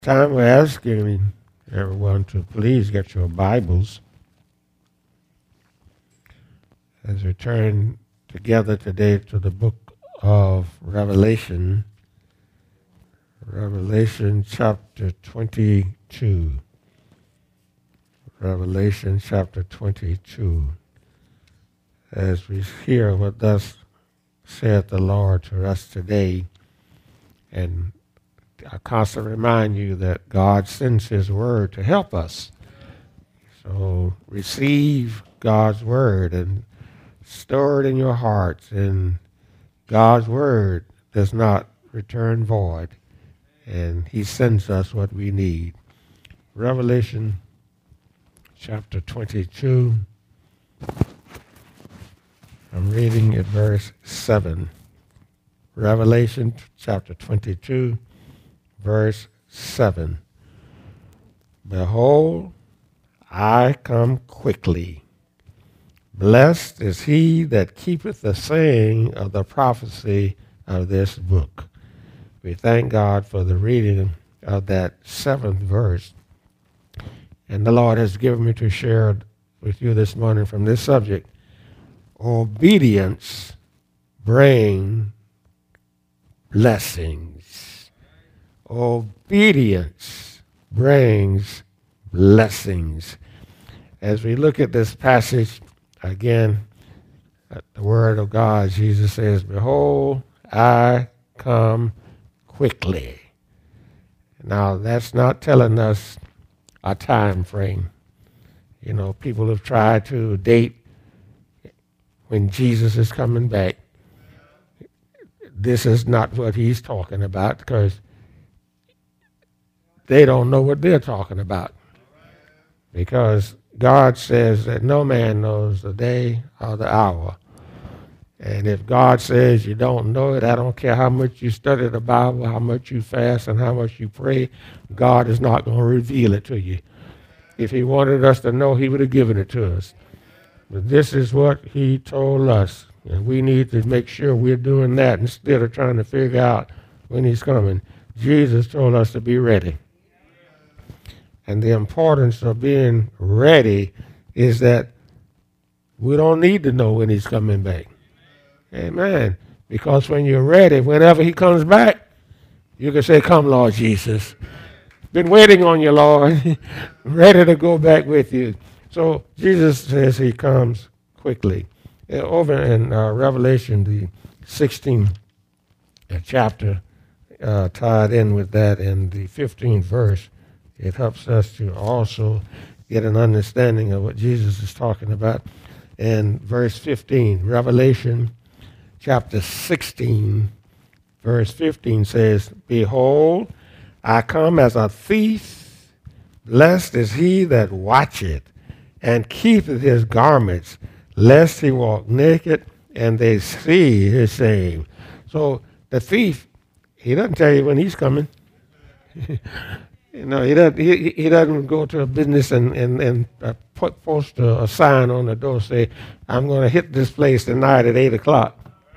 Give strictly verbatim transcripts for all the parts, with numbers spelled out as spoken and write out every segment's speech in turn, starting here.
Time we're asking everyone to please get your Bibles as we turn together today to the book of Revelation, Revelation chapter twenty-two. Revelation chapter twenty-two. As we hear what thus saith the Lord to us today, and I constantly remind you that God sends His Word to help us. So receive God's Word and store it in your hearts. And God's Word does not return void. And He sends us what we need. Revelation chapter twenty-two. I'm reading at verse seven. Revelation chapter twenty-two. Verse seven. Behold, I come quickly. Blessed is he that keepeth the saying of the prophecy of this book. We thank God for the reading of that seventh verse. And the Lord has given me to share with you this morning from this subject. Obedience brings blessings. Obedience brings blessings. As we look at this passage, again, at the word of God, Jesus says, behold, I come quickly. Now, that's not telling us a time frame. You know, people have tried to date when Jesus is coming back. This is not what he's talking about, because they don't know what they're talking about. Because God says that no man knows the day or the hour. And if God says you don't know it, I don't care how much you study the Bible, how much you fast, and how much you pray, God is not going to reveal it to you. If he wanted us to know, he would have given it to us. But this is what he told us. And we need to make sure we're doing that instead of trying to figure out when he's coming. Jesus told us to be ready. And the importance of being ready is that we don't need to know when he's coming back. Amen. Because when you're ready, whenever he comes back, you can say, come, Lord Jesus. Been waiting on you, Lord. Ready to go back with you. So Jesus says he comes quickly. Over in uh, Revelation, the sixteenth chapter, uh, tied in with that in the fifteenth verse, it helps us to also get an understanding of what Jesus is talking about. In verse fifteen, Revelation chapter sixteen, verse fifteen says, behold, I come as a thief. Blessed is he that watcheth and keepeth his garments, lest he walk naked and they see his shame. So the thief, he doesn't tell you when he's coming. You know, he doesn't, he, he doesn't go to a business and, and, and uh, put, post a, a sign on the door, say, I'm going to hit this place tonight at eight o'clock.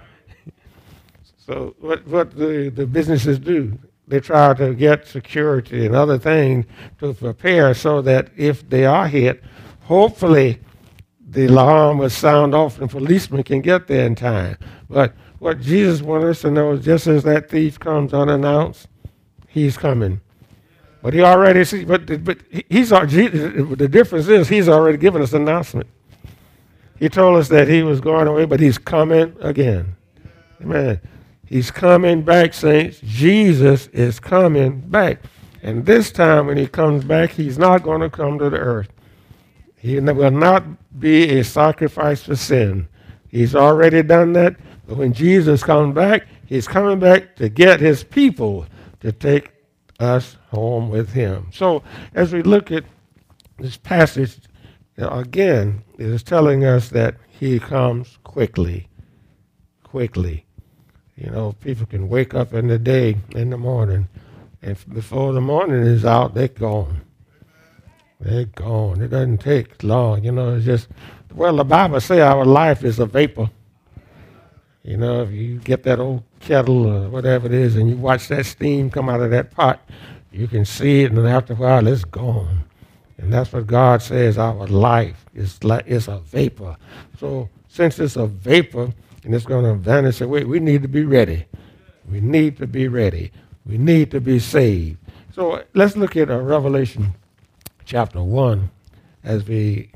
So what, what the, the businesses do, they try to get security and other things to prepare so that if they are hit, hopefully the alarm will sound off and policemen can get there in time. But what Jesus wants us to know is just as that thief comes unannounced, he's coming. But he already see, but but he's the difference is he's already given us an announcement. He told us that he was going away, but he's coming again. Amen. He's coming back, saints. Jesus is coming back. And this time when he comes back, he's not going to come to the earth. He will not be a sacrifice for sin. He's already done that. But when Jesus comes back, he's coming back to get his people to take us home with him. So as we look at this passage, you know, again, it is telling us that he comes quickly, quickly. You know, people can wake up in the day, in the morning, and before the morning is out, they're gone. They're gone. It doesn't take long. You know, it's just, well, the Bible says our life is a vapor. You know, if you get that old kettle or whatever it is and you watch that steam come out of that pot, You can see it, and after a while, it's gone. And that's what God says our life is like. It's a vapor. So since it's a vapor and it's going to vanish away, we need to be ready. We need to be ready. We need to be saved. So let's look at uh, Revelation chapter one as we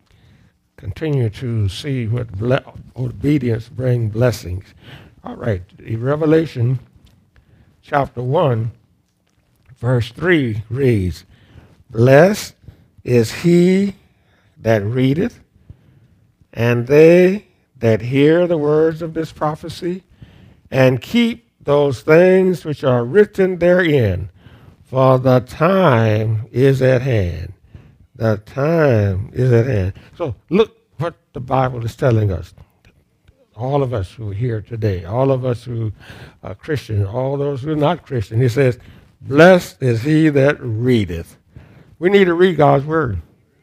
continue to see what ble- obedience brings blessings. All right, Revelation chapter one, verse three reads, "Blessed is he that readeth, and they that hear the words of this prophecy, and keep those things which are written therein, for the time is at hand." The time is at hand. So look what the Bible is telling us. All of us who are here today, all of us who are Christian, all those who are not Christian, he says, "Blessed is he that readeth." We need to read God's word.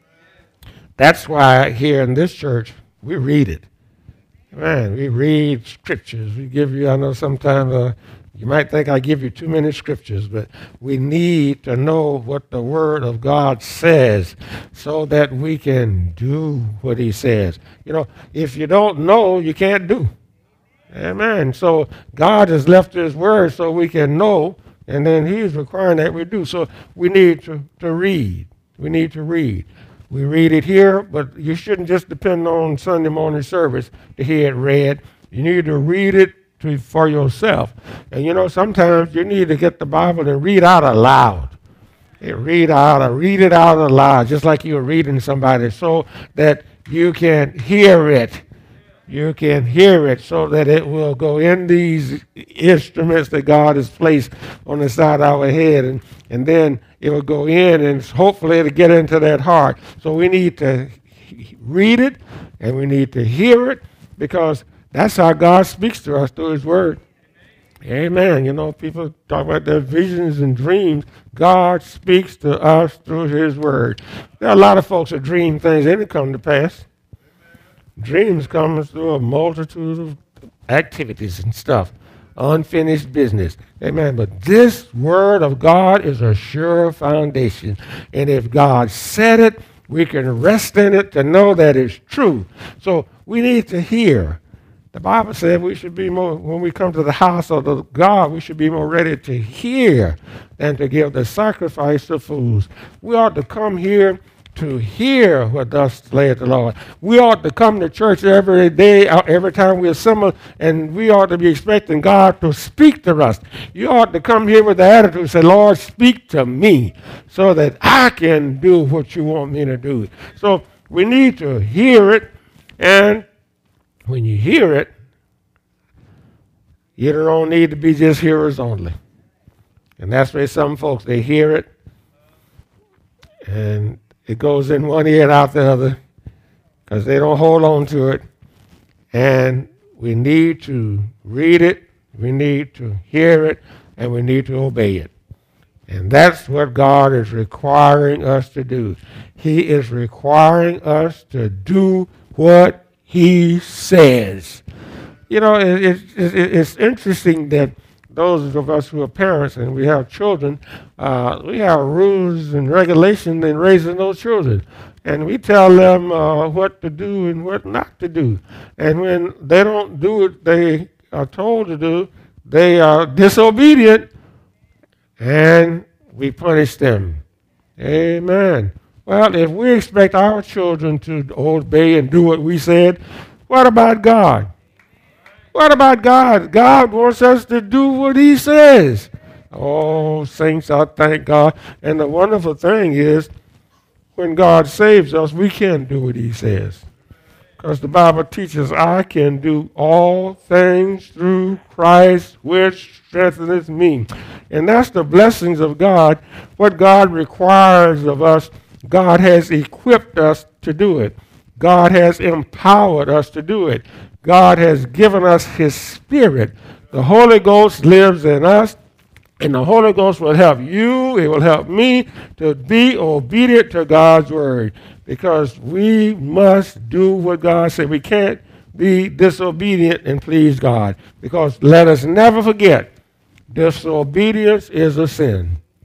That's why here in this church, we read it. Man, we read scriptures. We give you, I know sometimes uh, you might think I give you too many scriptures, but we need to know what the Word of God says so that we can do what He says. You know, if you don't know, you can't do. Amen. So God has left His Word so we can know, and then He's requiring that we do. So we need to, to read. We need to read. We read it here, but you shouldn't just depend on Sunday morning service to hear it read. You need to read it to, for yourself. And you know, sometimes you need to get the Bible and read out aloud. You read out, read it out aloud, just like you're reading somebody, so that you can hear it. You can hear it so that it will go in these instruments that God has placed on the side of our head, and, and then it will go in, and hopefully it'll get into that heart. So we need to read it, and we need to hear it, because that's how God speaks to us, through His Word. Amen. You know, people talk about their visions and dreams. God speaks to us through His Word. There are a lot of folks that dream things, and it come to pass. Dreams come through a multitude of activities and stuff, unfinished business. Amen. But this Word of God is a sure foundation. And if God said it, we can rest in it to know that it's true. So we need to hear. The Bible said we should be more, when we come to the house of the God, we should be more ready to hear than to give the sacrifice of fools. We ought to come here to hear what thus saith the Lord. We ought to come to church every day, every time we assemble, and we ought to be expecting God to speak to us. You ought to come here with the attitude and say, "Lord, speak to me so that I can do what you want me to do." So we need to hear it, and when you hear it, you don't need to be just hearers only. And that's why some folks, they hear it, and it goes in one ear and out the other because they don't hold on to it. And we need to read it, we need to hear it, and we need to obey it. And that's what God is requiring us to do. He is requiring us to do what He says. You know, it, it, it, it's interesting that those of us who are parents and we have children, uh, we have rules and regulations in raising those children. And we tell them uh, what to do and what not to do. And when they don't do what they are told to do, they are disobedient, and we punish them. Amen. Well, if we expect our children to obey and do what we said, what about God? What about God? God wants us to do what He says. Oh, saints, I thank God. And the wonderful thing is, when God saves us, we can do what He says. Because the Bible teaches, I can do all things through Christ, which strengtheneth me. And that's the blessings of God. What God requires of us, God has equipped us to do it. God has empowered us to do it. God has given us His Spirit. The Holy Ghost lives in us, and the Holy Ghost will help you, it will help me to be obedient to God's Word, because we must do what God said. We can't be disobedient and please God, because let us never forget, disobedience is a sin.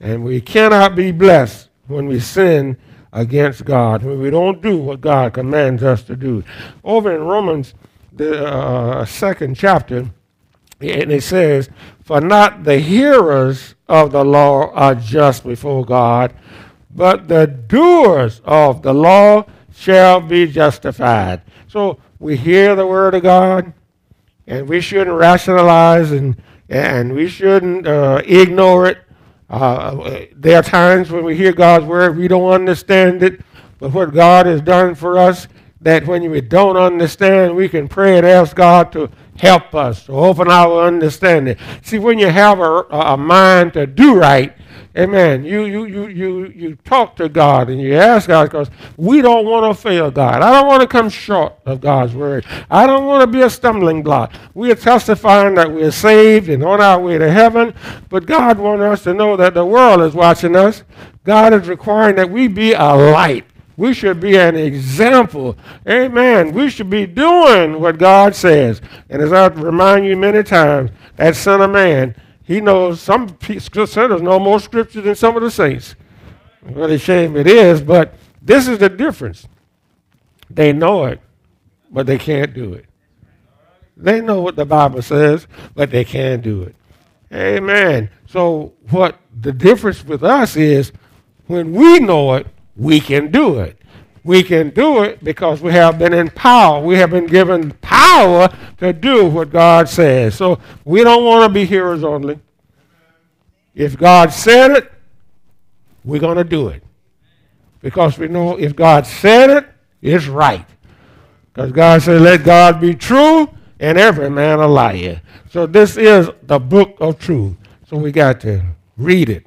And we cannot be blessed when we sin against God, when we don't do what God commands us to do. Over in Romans, the uh, second chapter, and it says, "For not the hearers of the law are just before God, but the doers of the law shall be justified." So we hear the word of God, and we shouldn't rationalize, and, and we shouldn't uh, ignore it. Uh, there are times when we hear God's word, we don't understand it, but what God has done for us, that when we don't understand, we can pray and ask God to help us, to open our understanding. See, when you have a, a mind to do right, amen, you, you, you, you, you talk to God and you ask God, because we don't want to fail God. I don't want to come short of God's word. I don't want to be a stumbling block. We are testifying that we're saved and on our way to heaven, but God wants us to know that the world is watching us. God is requiring that we be a light. We should be an example. Amen. We should be doing what God says. And as I remind you many times, that Son of Man, he knows some sinners know more scripture than some of the saints. What a shame it is, but this is the difference. They know it, but they can't do it. They know what the Bible says, but they can't do it. Amen. So what the difference with us is, when we know it, we can do it. We can do it because we have been empowered. We have been given power to do what God says. So we don't want to be hearers only. If God said it, we're going to do it. Because we know if God said it, it's right. Because God said, "Let God be true and every man a liar." So this is the book of truth. So we got to read it.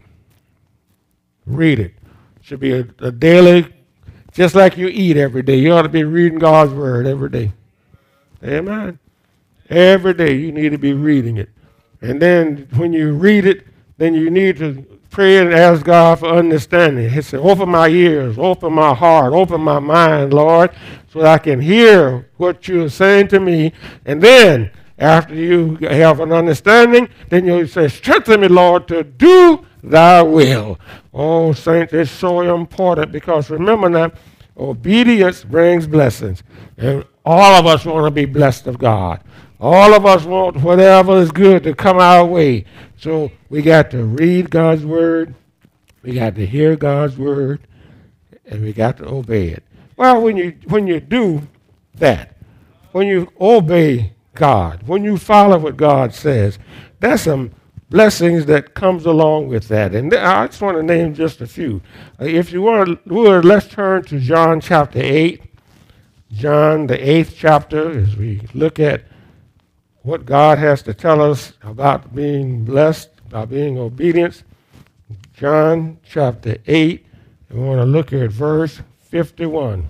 Read it. Should be a, a daily, just like you eat every day. You ought to be reading God's word every day. Amen. Every day you need to be reading it. And then when you read it, then you need to pray and ask God for understanding. He said, "Open my ears, open my heart, open my mind, Lord, so that I can hear what you're saying to me." And then after you have an understanding, then you say, "Strengthen me, Lord, to do thy will." Oh, saints, it's so important, because remember now, obedience brings blessings. And all of us want to be blessed of God. All of us want whatever is good to come our way. So we got to read God's word, we got to hear God's word, and we got to obey it. Well, when you when you do that, when you obey God, when you follow what God says, that's some blessings that comes along with that. And I just want to name just a few. Uh, if you want to, let's turn to John chapter eight. John, the eighth chapter, as we look at what God has to tell us about being blessed, about being obedient. John chapter eight, and we want to look at verse fifty-one.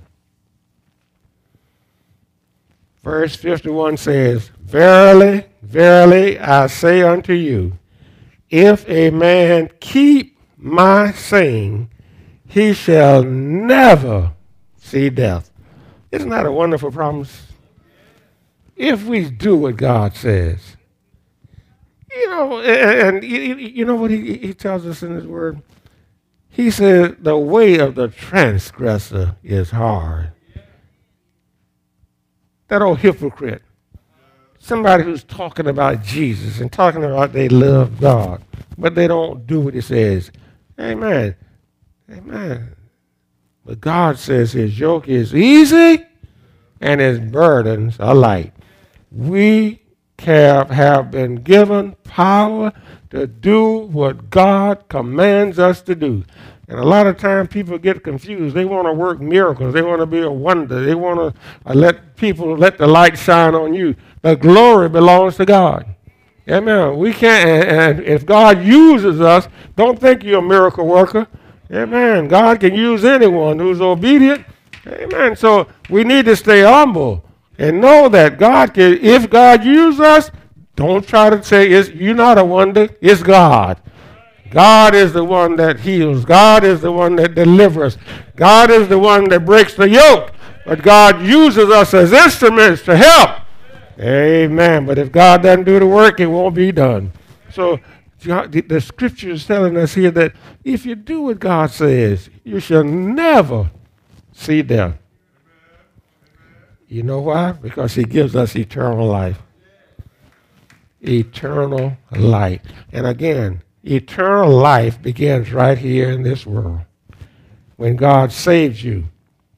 Verse fifty-one says, "Verily, verily, I say unto you, if a man keep my saying, he shall never see death." Isn't that a wonderful promise? If we do what God says. You know, and, and you know what he, he tells us in his word? He said, the way of the transgressor is hard. That old hypocrite, somebody who's talking about Jesus and talking about they love God, but they don't do what he says. Amen. Amen. But God says his yoke is easy and his burdens are light. We have, have been given power to do what God commands us to do. And a lot of times people get confused. They want to work miracles. They want to be a wonder. They want to uh, let people, let the light shine on you. The glory belongs to God. Amen. We can't, and, and if God uses us, don't think you're a miracle worker. Amen. God can use anyone who's obedient. Amen. So we need to stay humble and know that God can, if God uses us, don't try to say it's, you're not a wonder. It's God. God is the one that heals. God is the one that delivers. God is the one that breaks the yoke. But God uses us as instruments to help. Amen. But if God doesn't do the work, it won't be done. So the, the scripture is telling us here that if you do what God says, you shall never see death. You know why? Because he gives us eternal life. Eternal life. And again, eternal life begins right here in this world. When God saves you,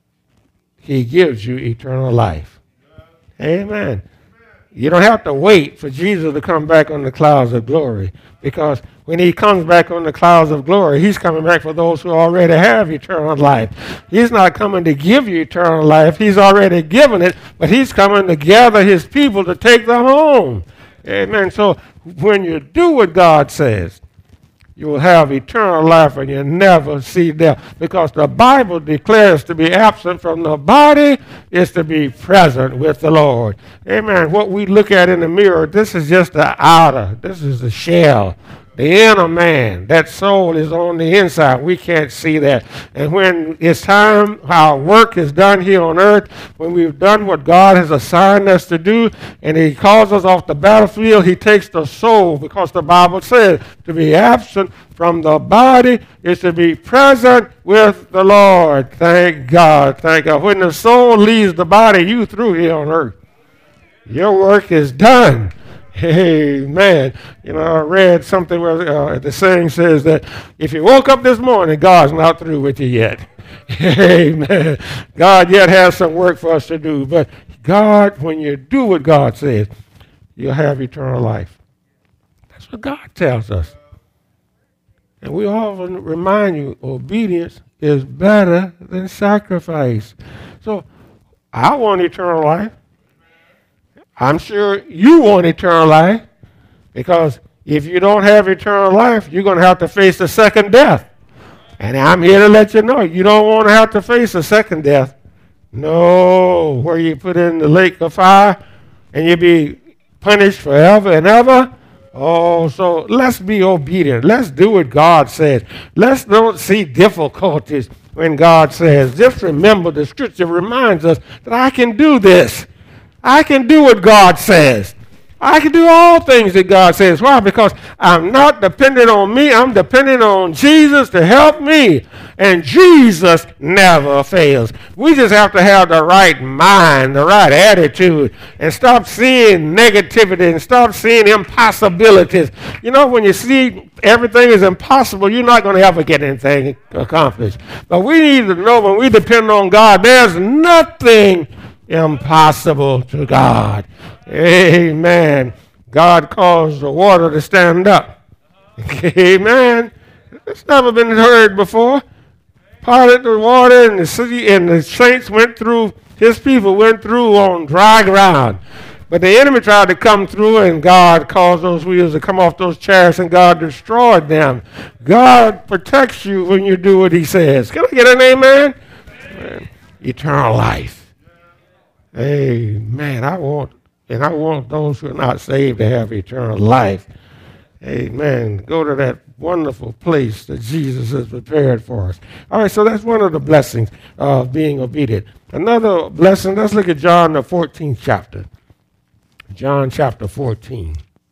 he gives you eternal life. Amen. You don't have to wait for Jesus to come back on the clouds of glory, because when he comes back on the clouds of glory, he's coming back for those who already have eternal life. He's not coming to give you eternal life. He's already given it, but he's coming to gather his people to take them home. Amen. So when you do what God says, you will have eternal life and you'll never see death. Because the Bible declares to be absent from the body is to be present with the Lord. Amen. What we look at in the mirror, this is just the outer. This is the shell. The inner man, that soul is on the inside. We can't see that. And when it's time, our work is done here on earth, when we've done what God has assigned us to do, and he calls us off the battlefield, he takes the soul, because the Bible says to be absent from the body is to be present with the Lord. Thank God. Thank God. When the soul leaves the body, you through here on earth. Your work is done. Amen. You know, I read something where uh, the saying says that if you woke up this morning, God's not through with you yet. Amen. God yet has some work for us to do. But God, when you do what God says, you'll have eternal life. That's what God tells us. And we often remind you, obedience is better than sacrifice. So I want eternal life. I'm sure you want eternal life, because if you don't have eternal life, you're going to have to face the second death. And I'm here to let you know, you don't want to have to face a second death. No, where you put in the lake of fire and you be punished forever and ever. Oh, so let's be obedient. Let's do what God says. Let's don't see difficulties when God says. Just remember, the scripture reminds us that I can do this. I can do what God says. I can do all things that God says. Why? Because I'm not dependent on me. I'm dependent on Jesus to help me. And Jesus never fails. We just have to have the right mind, the right attitude, and stop seeing negativity and stop seeing impossibilities. You know, when you see everything is impossible, you're not going to ever get anything accomplished. But we need to know, when we depend on God, there's nothing impossible to God. Amen. God caused the water to stand up. Amen. It's never been heard before. Parted the water, and the city and the saints went through, his people went through on dry ground. But the enemy tried to come through, and God caused those wheels to come off those chariots, and God destroyed them. God protects you when you do what he says. Can I get an amen? Amen. Eternal life. Amen. I want, and I want those who are not saved to have eternal life. Amen. Go to that wonderful place that Jesus has prepared for us. All right, so that's one of the blessings of being obedient. Another blessing, let's look at John, the fourteenth chapter. John chapter fourteen.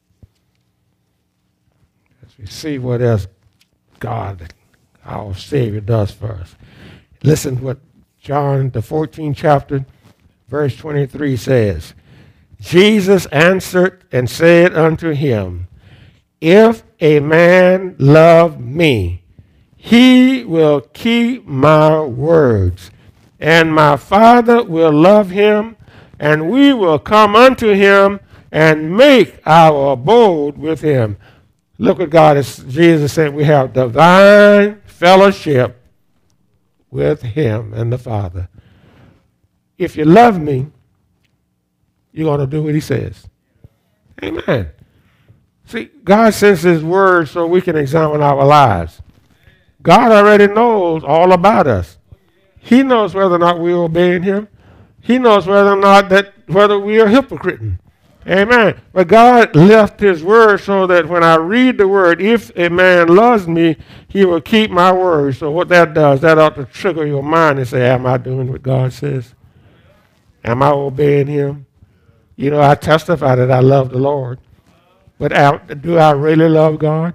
As we see what else God, our Savior, does for us. Listen what John, the fourteenth chapter, verse twenty-three says. Jesus answered and said unto him, if a man love me, he will keep my words, and my Father will love him, and we will come unto him and make our abode with him. Look what God is, Jesus said, we have divine fellowship with him and the Father. If you love me, you're going to do what he says. Amen. See, God sends his word so we can examine our lives. God already knows all about us. He knows whether or not we're obeying him. He knows whether or not that whether we are hypocriting. Amen. But God left his word so that when I read the word, if a man loves me, he will keep my word. So what that does, that ought to trigger your mind and say, am I doing what God says? Am I obeying him? You know, I testify that I love the Lord. But do I really love God?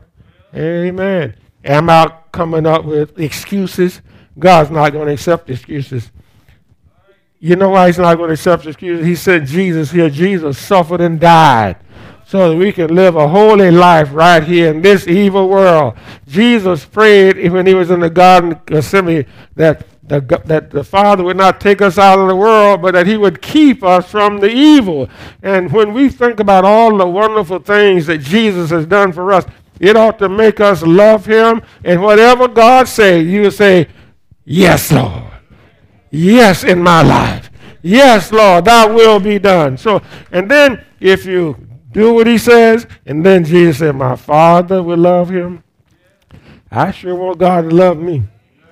Amen. Am I coming up with excuses? God's not going to accept excuses. You know why he's not going to accept excuses? He sent Jesus here. Jesus suffered and died so that we can live a holy life right here in this evil world. Jesus prayed when he was in the Garden of Gethsemane that the, that the Father would not take us out of the world, but that he would keep us from the evil. And when we think about all the wonderful things that Jesus has done for us, it ought to make us love him. And whatever God says, you will say, yes, Lord. Yes, in my life. Yes, Lord, thy will be done. So, and then if you do what he says, and then Jesus said, my Father will love him, I sure want God to love me.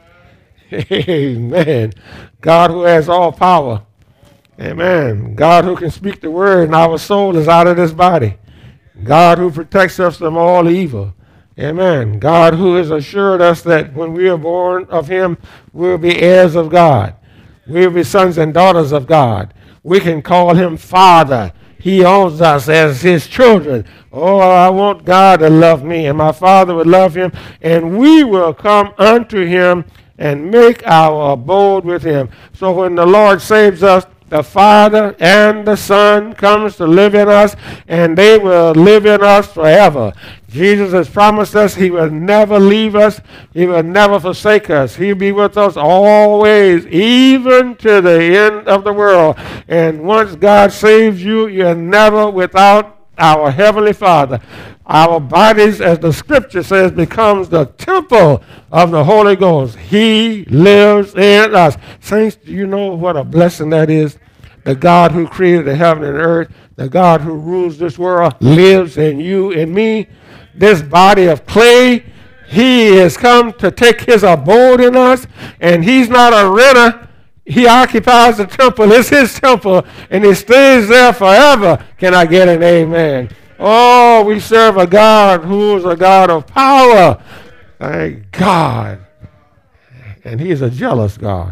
Amen. God who has all power. Amen. God who can speak the word and our soul is out of this body. God who protects us from all evil. Amen. God who has assured us that when we are born of him, we'll be heirs of God. We'll be sons and daughters of God. We can call him Father. He owns us as his children. Oh, I want God to love me, and my Father would love him, and we will come unto him and make our abode with him. So when the Lord saves us, the Father and the Son comes to live in us, and they will live in us forever. Jesus has promised us he will never leave us. He will never forsake us. He'll be with us always, even to the end of the world. And once God saves you, you're never without our Heavenly Father. Our bodies, as the Scripture says, becomes the temple of the Holy Ghost. He lives in us. Saints, do you know what a blessing that is? The God who created the heaven and earth, the God who rules this world, lives in you and me. This body of clay, he has come to take his abode in us, and he's not a renter. He occupies the temple. It's his temple, and he stays there forever. Can I get an amen? Oh, we serve a God who is a God of power. Thank God. And he is a jealous God.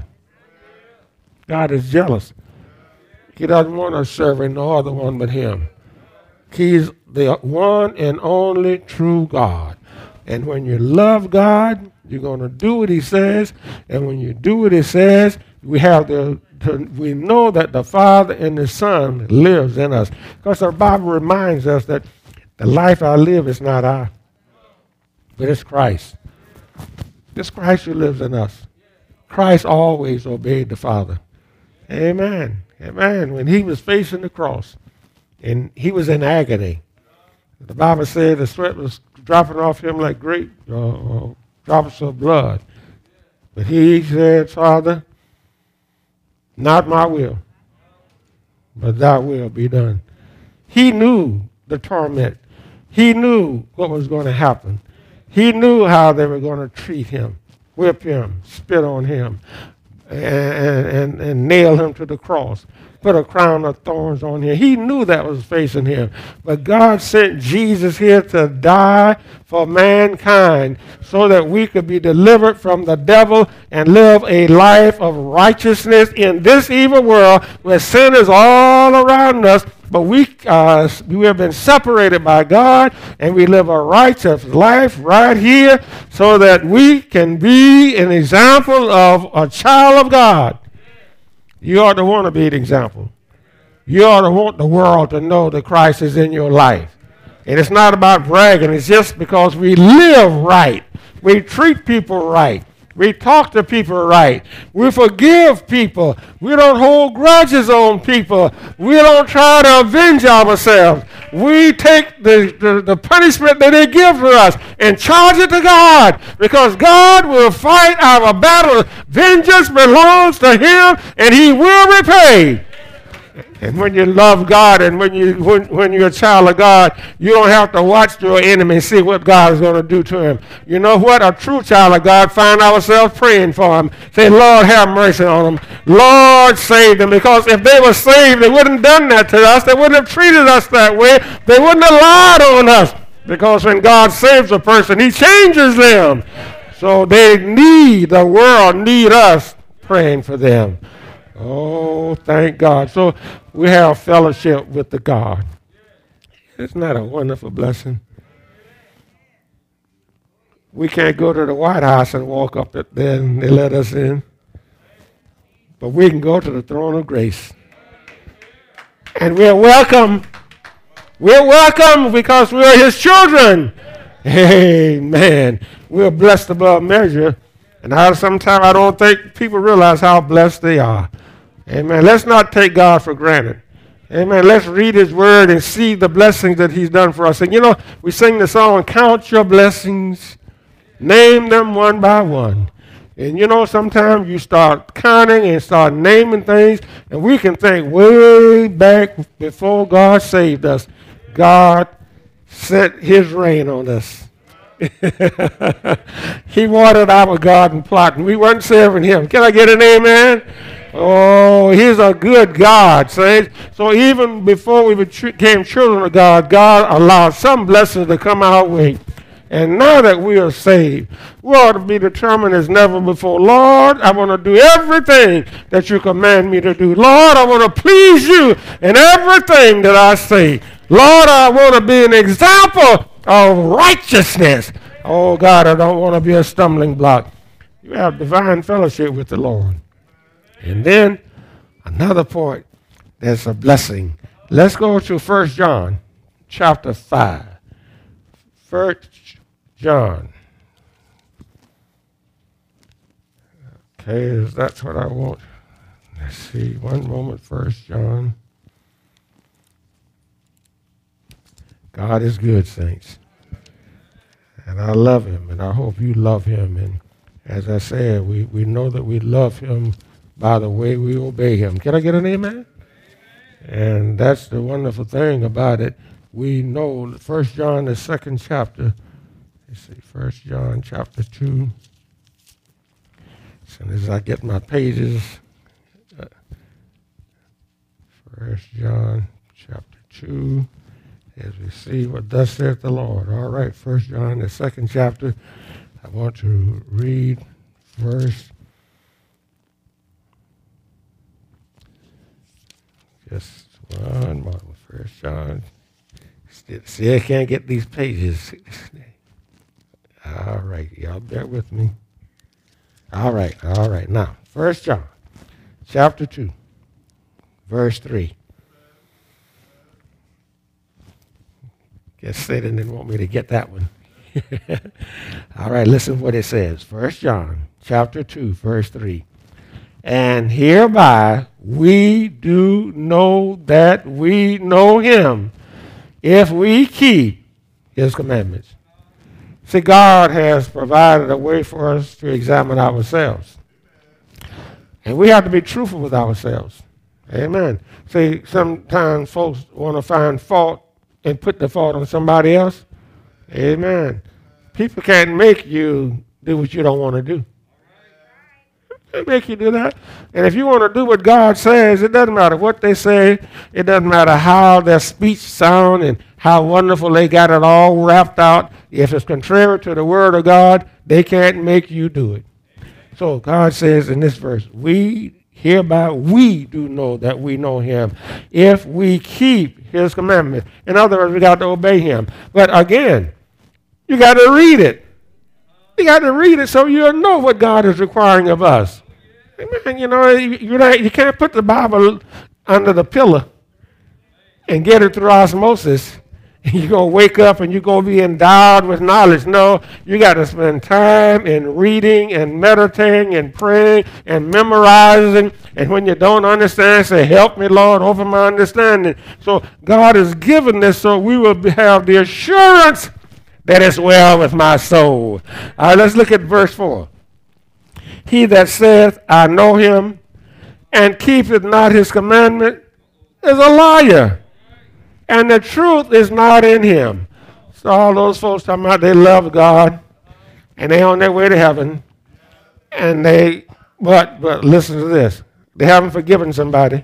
God is jealous. He doesn't want us serving no other one but him. He's the one and only true God. And when you love God, you're going to do what he says. And when you do what he says, we have the, to, we know that the Father and the Son lives in us. Because the Bible reminds us that the life I live is not I, but it's Christ. It's Christ who lives in us. Christ always obeyed the Father. Amen. Amen. When he was facing the cross, and he was in agony, the Bible said the sweat was dropping off him like great uh, drops of blood. But he said, Father, not my will, but thy will be done. He knew the torment. He knew what was going to happen. He knew how they were going to treat him, whip him, spit on him, and, and, and nail him to the cross, put a crown of thorns on him. He knew that was facing him. But God sent Jesus here to die for mankind so that we could be delivered from the devil and live a life of righteousness in this evil world where sin is all around us. But we, uh, we have been separated by God, and we live a righteous life right here so that we can be an example of a child of God. You ought to want to be an example. You ought to want the world to know that Christ is in your life. And it's not about bragging. It's just because we live right. We treat people right. We talk to people right. We forgive people. We don't hold grudges on people. We don't try to avenge ourselves. We take the, the, the punishment that they give to us and charge it to God, because God will fight our battle. Vengeance belongs to him, and he will repay. And when you love God, and when, you, when, when you're a child of God, you don't have to watch your enemy and see what God is going to do to him. You know what? A true child of God find ourselves praying for him. Say, Lord, have mercy on them. Lord, save them. Because if they were saved, they wouldn't have done that to us. They wouldn't have treated us that way. They wouldn't have lied on us. Because when God saves a person, he changes them. So they need, the world need us praying for them. Oh, thank God. So we have fellowship with the God. Isn't that a wonderful blessing? We can't go to the White House and walk up there and they let us in. But we can go to the throne of grace. And we're welcome. We're welcome because we're his children. Amen. We're blessed above measure. And I, sometimes I don't think people realize how blessed they are. Amen. Let's not take God for granted. Amen. Let's read his word and see the blessings that he's done for us. And you know, we sing the song, count your blessings, name them one by one. And you know, sometimes you start counting and start naming things, and we can think way back before God saved us, God sent his rain on us. He watered our garden plot, and we weren't serving him. Can I get an amen? Oh, he's a good God, saints. So even before we became children of God, God allowed some blessings to come our way. And now that we are saved, we ought to be determined as never before. Lord, I want to do everything that you command me to do. Lord, I want to please you in everything that I say. Lord, I want to be an example of righteousness. Oh, God, I don't want to be a stumbling block. You have divine fellowship with the Lord. And then another point that's a blessing. Let's go to First John chapter five. First John. Okay, that's what I want. Let's see, one moment, First John. God is good, saints. And I love him, and I hope you love him. And as I said, we, we know that we love him by the way we obey him. Can I get an amen? And that's the wonderful thing about it. We know First John, the second chapter. Let's see, First John chapter two. As soon as I get my pages. Uh, First John chapter two. As we see what thus saith the Lord. All right, First John, the second chapter. I want to read verse. Just one moment. First John. See, I can't get these pages. All right, y'all bear with me. All right, all right. Now, First John, chapter two, verse three. Guess Satan didn't want me to get that one. All right, listen what it says. First John, chapter two, verse three. And hereby we do know that we know him, if we keep his commandments. See, God has provided a way for us to examine ourselves. And we have to be truthful with ourselves. Amen. See, sometimes folks want to find fault and put the fault on somebody else. Amen. People can't make you do what you don't want to do. They make you do that. And if you want to do what God says, it doesn't matter what they say. It doesn't matter how their speech sound and how wonderful they got it all wrapped out. If it's contrary to the word of God, they can't make you do it. So God says in this verse, we hereby we do know that we know him if we keep his commandments. In other words, we got to obey him. But again, you got to read it. You got to read it so you'll know what God is requiring of us. Amen. You know, you, you, know, you can't put the Bible under the pillow and get it through osmosis. You're going to wake up and you're going to be endowed with knowledge. No, you got to spend time in reading and meditating and praying and memorizing. And when you don't understand, say, help me, Lord, open my understanding. So God has given this so we will have the assurance that it's well with my soul. All right, let's look at verse four. He that saith, I know him, and keepeth not his commandment, is a liar, and the truth is not in him. So all those folks talking about they love God, and they on their way to heaven, and they, but, but listen to this, they haven't forgiven somebody.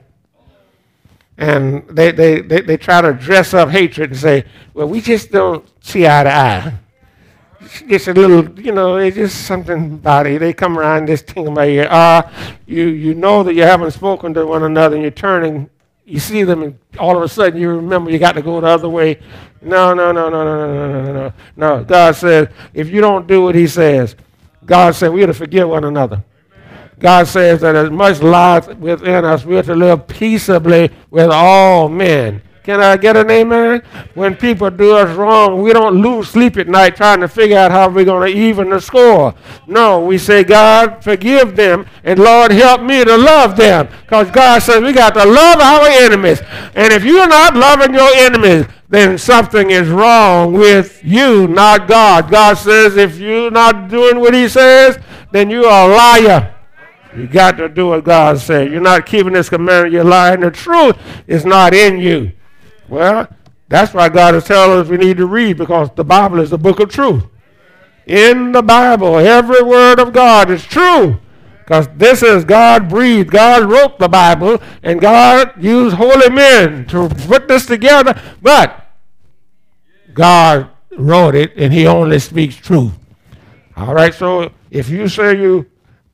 And they, they, they, they try to dress up hatred and say, well, we just don't see eye to eye. It's a little, you know, it's just something about it. They come around this thing about you. Ah, you, you know that you haven't spoken to one another and you're turning you see them and all of a sudden you remember you got to go the other way. No, no, no, no, no, no, no, no, no. No, God says, if you don't do what he says, God said we are to forgive one another. God says that as much lies within us, we are to live peaceably with all men. Can I get an amen? When people do us wrong, we don't lose sleep at night trying to figure out how we're going to even the score. No, we say, God, forgive them, and Lord, help me to love them. Because God says we got to love our enemies. And if you're not loving your enemies, then something is wrong with you, not God. God says if you're not doing what he says, then you are a liar. You got to do what God said. You're not keeping this commandment, you're lying. The truth is not in you. Well, that's why God is telling us we need to read, because the Bible is the book of truth. In the Bible, every word of God is true, because this is God breathed. God wrote the Bible, and God used holy men to put this together, but God wrote it, and he only speaks truth. All right, so if you say you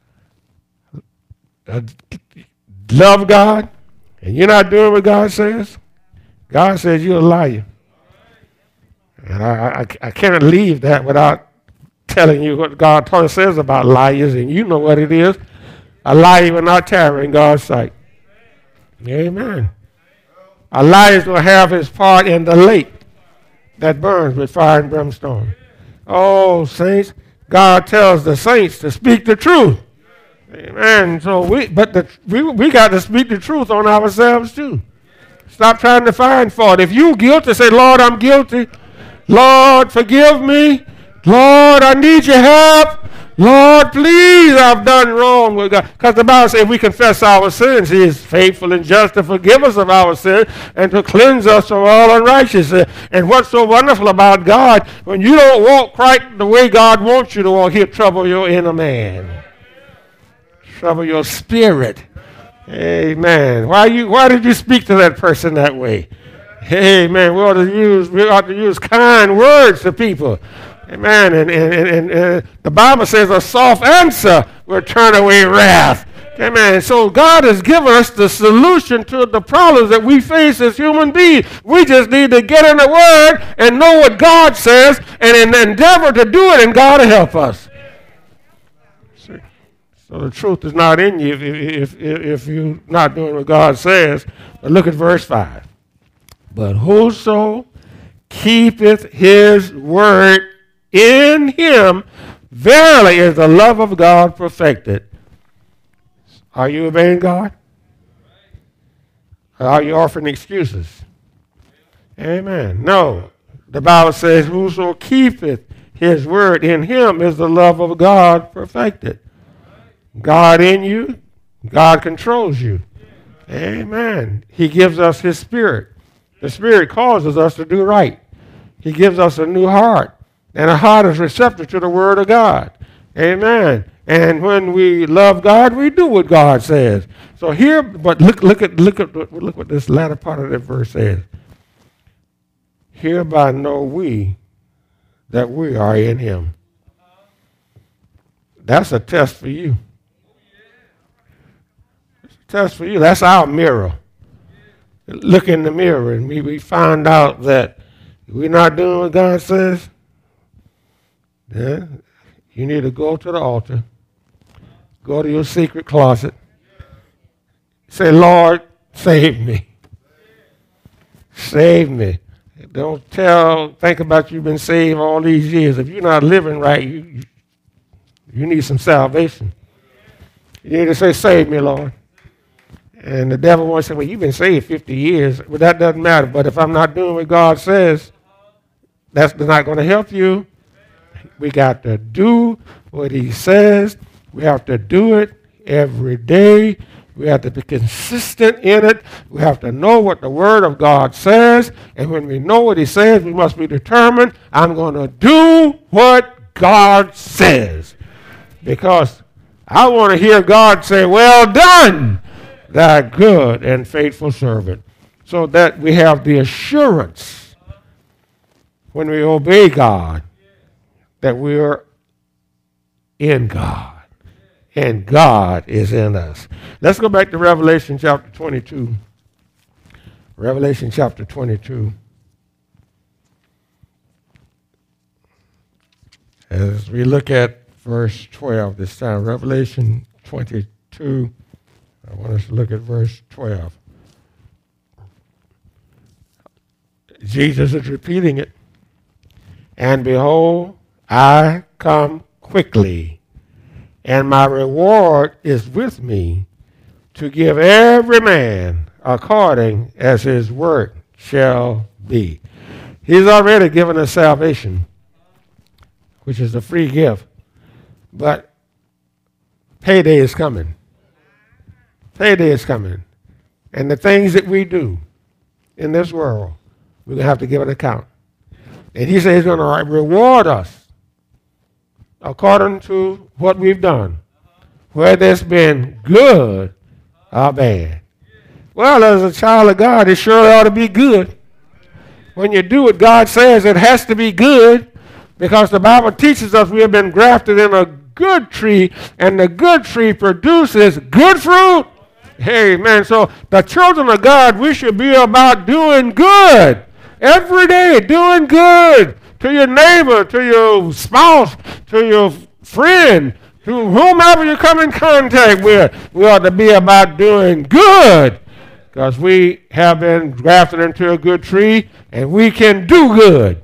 uh, love God, and you're not doing what God says, God says you're a liar. And I, I, I can't leave that without telling you what God says about liars, and you know what it is. A liar will not tarry in God's sight. Amen. A liar will have his part in the lake that burns with fire and brimstone. Oh, saints, God tells the saints to speak the truth. Amen. So we, but the, we, we got to speak the truth on ourselves too. Stop trying to find fault. If you're guilty, say, Lord, I'm guilty. Lord, forgive me. Lord, I need your help. Lord, please, I've done wrong with God. Because the Bible says if we confess our sins, he is faithful and just to forgive us of our sins and to cleanse us from all unrighteousness. And what's so wonderful about God, when you don't walk right the way God wants you to walk, he'll trouble your inner man. Trouble your spirit. Amen. Why you? Why did you speak to that person that way? Amen. We ought to use we ought to use kind words to people. Amen. And and, and, and uh, the Bible says a soft answer will turn away wrath. Amen. So God has given us the solution to the problems that we face as human beings. We just need to get in the Word and know what God says and endeavor to do it, and God will help us. So the truth is not in you if, if, if, if you're not doing what God says. But look at verse five. But whoso keepeth his word in him, verily is the love of God perfected. Are you obeying God? Or are you offering excuses? Amen. No. The Bible says, whoso keepeth his word in him is the love of God perfected. God in you, God controls you. Amen. He gives us his spirit. The spirit causes us to do right. He gives us a new heart. And a heart is receptive to the word of God. Amen. And when we love God, we do what God says. So here, but look, look at look at look what this latter part of that verse says. Hereby know we that we are in him. That's a test for you. Test for you. That's our mirror. Look in the mirror and we, we find out that we're not doing what God says. Then you need to go to the altar. Go to your secret closet. Say, Lord, save me. Save me. Don't tell, think about you've been saved all these years. If you're not living right, you, you, you need some salvation. You need to say, save me, Lord. And the devil wants to say, well, you've been saved fifty years. But that doesn't matter. But if I'm not doing what God says, that's not going to help you. We got to do what he says. We have to do it every day. We have to be consistent in it. We have to know what the word of God says. And when we know what he says, we must be determined, I'm going to do what God says. Because I want to hear God say, well done, thy good and faithful servant. So that we have the assurance when we obey God that we are in God and God is in us. Let's go back to Revelation chapter twenty-two. Revelation chapter twenty-two. As we look at verse twelve this time, Revelation twenty-two, I want us to look at verse twelve. Jesus is repeating it. And behold, I come quickly, and my reward is with me to give every man according as his work shall be. He's already given us salvation, which is a free gift. But payday is coming. Payday is coming. And the things that we do in this world, we're going to have to give an account. And he says he's going to reward us according to what we've done, whether it's been good or bad. Well, as a child of God, it surely ought to be good. When you do what God says, it has to be good, because the Bible teaches us we have been grafted in a good tree, and the good tree produces good fruit. Amen. So the children of God, we should be about doing good. Every day, doing good to your neighbor, to your spouse, to your friend, to whomever you come in contact with. We ought to be about doing good, because we have been grafted into a good tree, and we can do good.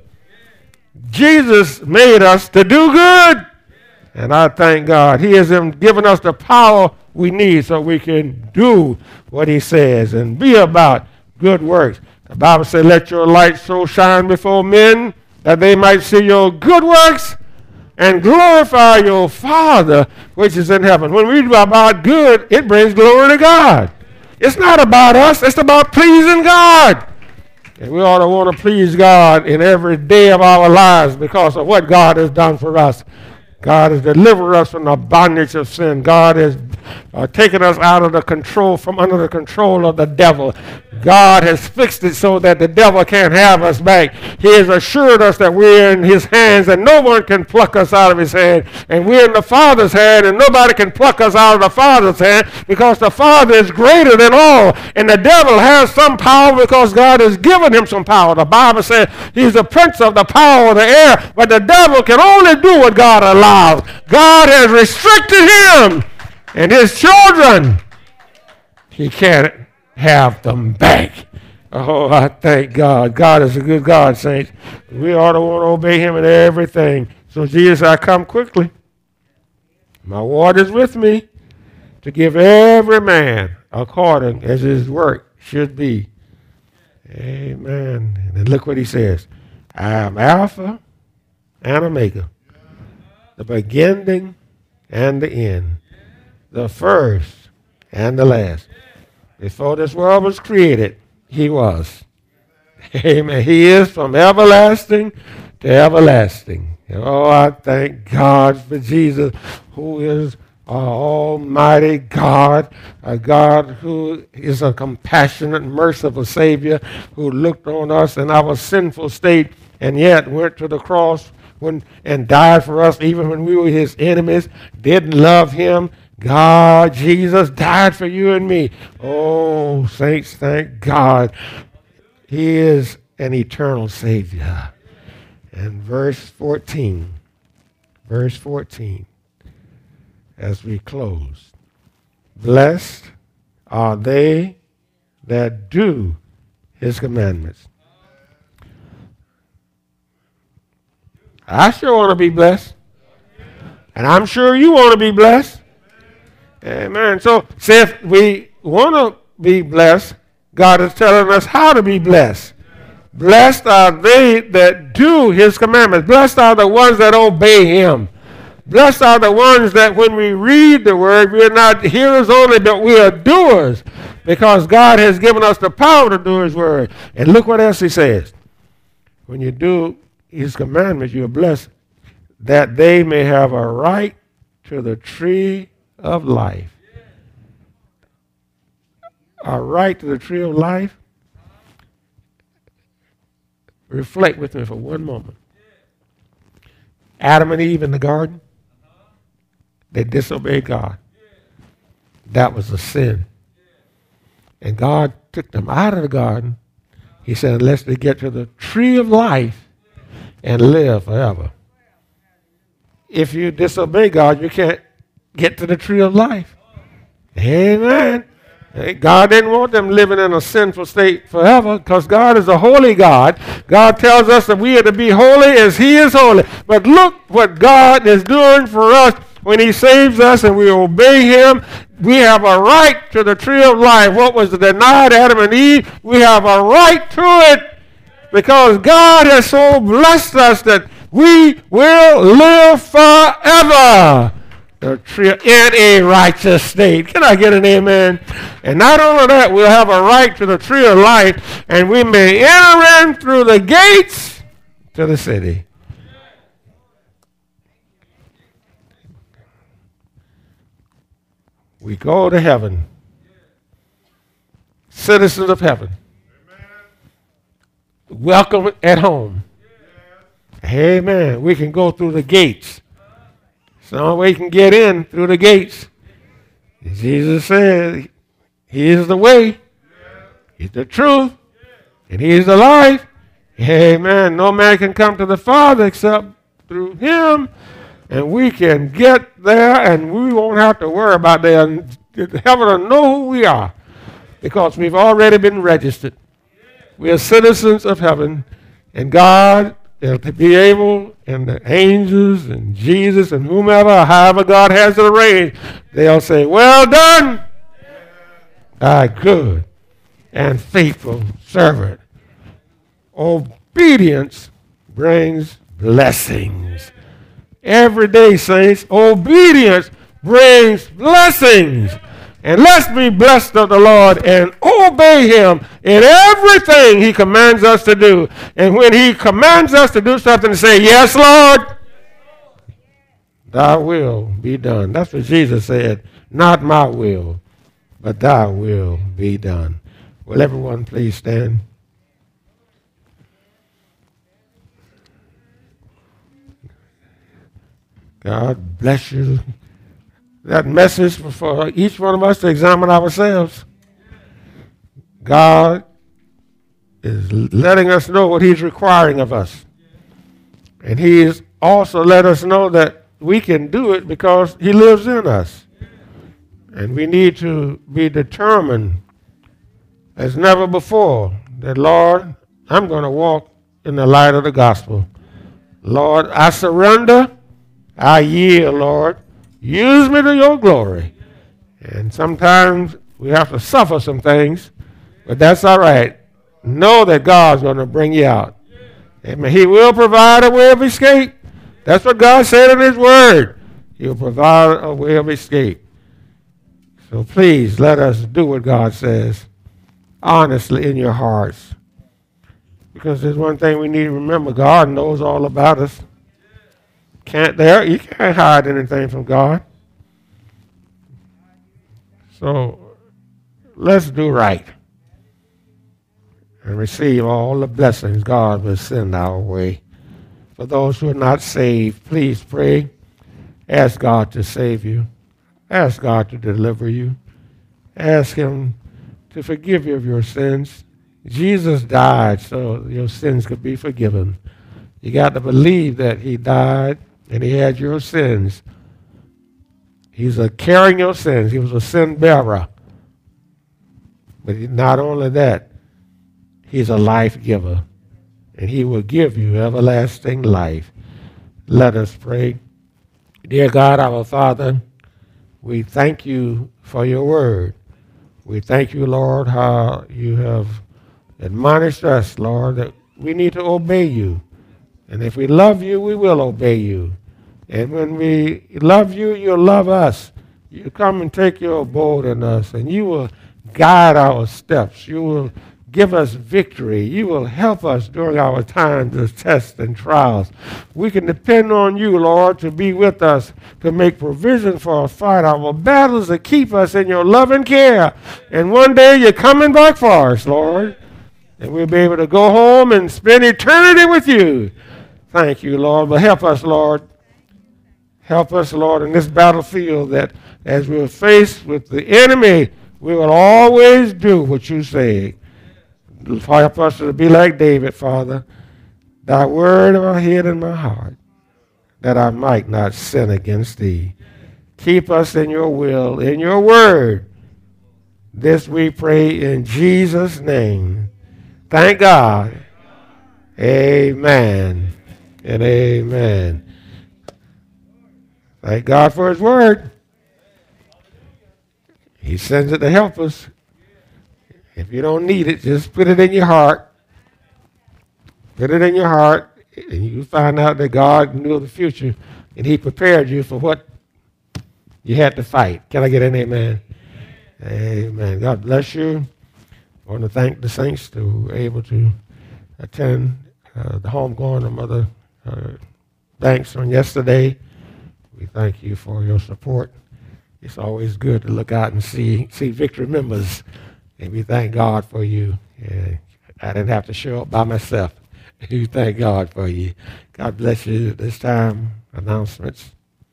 Jesus made us to do good, and I thank God. He has given us the power we need so we can do what he says and be about good works. The Bible says, let your light so shine before men that they might see your good works and glorify your Father which is in heaven. When we do about good, it brings glory to God. It's not about us. It's about pleasing God. And we ought to want to please God in every day of our lives because of what God has done for us. God has delivered us from the bondage of sin. God has uh, taken us out of the control, from under the control of the devil. God has fixed it so that the devil can't have us back. He has assured us that we're in his hands and no one can pluck us out of his hand. And we're in the Father's hand and nobody can pluck us out of the Father's hand, because the Father is greater than all. And the devil has some power because God has given him some power. The Bible says he's the prince of the power of the air, but the devil can only do what God allows. God has restricted him and his children. He can't have them back. Oh, I thank God. God is a good God, saints. We ought to want to obey him in everything. So Jesus, I come quickly. My reward is with me to give every man according as his work should be. Amen. And look what he says. I am Alpha and Omega, the beginning and the end, the first and the last. Before this world was created, he was. Amen. He is from everlasting to everlasting. Oh, I thank God for Jesus, who is our almighty God, a God who is a compassionate, merciful Savior, who looked on us in our sinful state and yet went to the cross when, and died for us even when we were his enemies, didn't love him. God, Jesus, died for you and me. Oh, saints, thank God. He is an eternal Savior. And verse fourteen, verse fourteen, as we close. Blessed are they that do his commandments. I sure want to be blessed. And I'm sure you want to be blessed. Amen. So, see, if we want to be blessed, God is telling us how to be blessed. Blessed are they that do his commandments. Blessed are the ones that obey him. Blessed are the ones that when we read the word, we're not hearers only, but we are doers, because God has given us the power to do his word. And look what else he says. When you do his commandments, you're blessed, that they may have a right to the tree of life. A right to the tree of life? Reflect with me for one moment. Adam and Eve in the garden, they disobeyed God. That was a sin. And God took them out of the garden He said, unless they get to the tree of life and live forever. If you disobey God, you can't get to the tree of life. Amen. God didn't want them living in a sinful state forever because God is a holy God. God tells us that we are to be holy as he is holy. But look what God is doing for us when he saves us and we obey him. We have a right to the tree of life. What was denied Adam and Eve, we have a right to it because God has so blessed us that we will live forever. The tree in a righteous state. Can I get an amen? And not only that, we'll have a right to the tree of life, and we may enter in through the gates to the city. We go to heaven. Citizens of heaven. Welcome at home. Amen. We can go through the gates. So we can get in through the gates. Jesus said, he is the way, he's the truth, and he is the life. Amen. No man can come to the Father except through him. And we can get there, and we won't have to worry about that. Heaven will know who we are because we've already been registered. We are citizens of heaven, and God will be able, and the angels and Jesus and whomever, however God has it arranged, they'll say, well done, thy good and faithful servant. Obedience brings blessings. Every day, saints, obedience brings blessings. And let's be blessed of the Lord and obey him in everything he commands us to do. And when he commands us to do something, to say, yes, Lord, thy will be done. That's what Jesus said. Not my will, but thy will be done. Will everyone please stand? God bless you. That message for each one of us to examine ourselves. God is letting us know what he's requiring of us. And he is also let us know that we can do it because he lives in us. And we need to be determined as never before that, Lord, I'm going to walk in the light of the gospel. Lord, I surrender. I yield, Lord. Use me to your glory. And sometimes we have to suffer some things, but that's all right. Know that God's going to bring you out. Amen. He will provide a way of escape. That's what God said in his word. He will provide a way of escape. So please let us do what God says honestly in your hearts. Because there's one thing we need to remember. God knows all about us. Can't there? You can't hide anything from God. So let's do right and receive all the blessings God will send our way. For those who are not saved, please pray. Ask God to save you. Ask God to deliver you. Ask him to forgive you of your sins. Jesus died so your sins could be forgiven. You got to believe that he died and he had your sins. He's a carrying your sins. He was a sin bearer. But not only that, he's a life giver. And he will give you everlasting life. Let us pray. Dear God, our Father, we thank you for your word. We thank you, Lord, how you have admonished us, Lord, that we need to obey you. And if we love you, we will obey you. And when we love you, you'll love us. You come and take your abode in us, and you will guide our steps. You will give us victory. You will help us during our times of tests and trials. We can depend on you, Lord, to be with us, to make provision for our fight, our battles, to keep us in your loving care. And one day you're coming back for us, Lord, and we'll be able to go home and spend eternity with you. Thank you, Lord. But help us, Lord. Help us, Lord, in this battlefield that as we're faced with the enemy, we will always do what you say. Help us to be like David, Father. Thy word have I hid in my heart, that I might not sin against thee. Keep us in your will, in your word. This we pray in Jesus' name. Thank God. Amen and amen. Thank God for his word. He sends it to help us. If you don't need it, just put it in your heart. Put it in your heart, and you find out that God knew the future, and he prepared you for what you had to fight. Can I get an amen? Amen. God bless you. I want to thank the saints who were able to attend uh, the homegoing of Mother uh, Banks on yesterday. We thank you for your support. It's always good to look out and see see Victory members, and we thank God for you. Yeah, I didn't have to show up by myself. We thank God for you. God bless you. This time, announcements.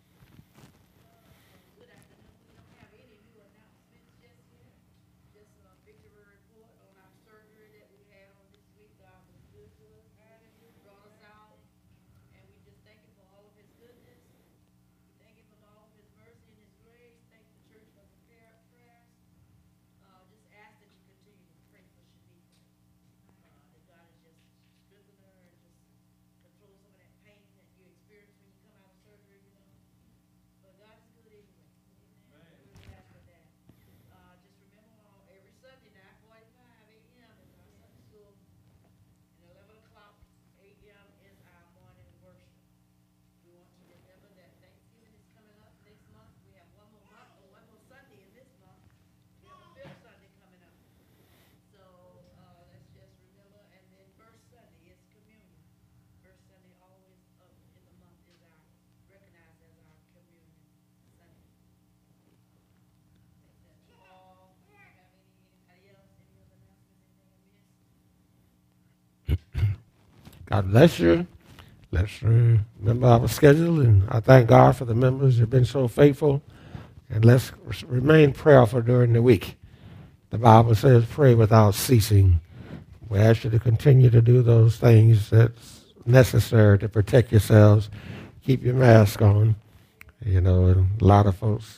God bless you. Let's remember our schedule, and I thank God for the members who have been so faithful. And let's remain prayerful during the week. The Bible says, pray without ceasing. We ask you to continue to do those things that's necessary to protect yourselves. Keep your mask on. You know, and a lot of folks,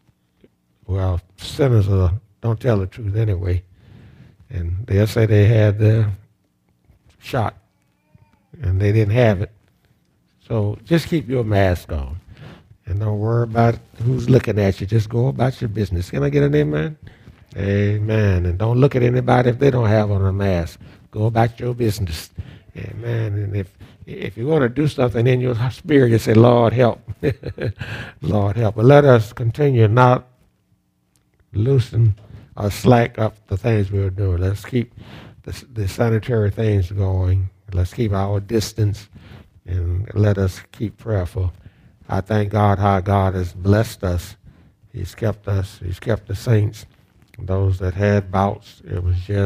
well, sinners are, don't tell the truth anyway. And they'll say they had the shot, and they didn't have it. So just keep your mask on. And don't worry about who's looking at you. Just go about your business. Can I get an amen? Amen. And don't look at anybody if they don't have on a mask. Go about your business. Amen. And if if you want to do something in your spirit, you say, Lord, help. Lord, help. But let us continue not loosen or slack up the things we're doing. Let's keep the, the sanitary things going. Let's keep our distance, and let us keep prayerful. I thank God how God has blessed us. He's kept us. He's kept the saints. Those that had bouts, it was just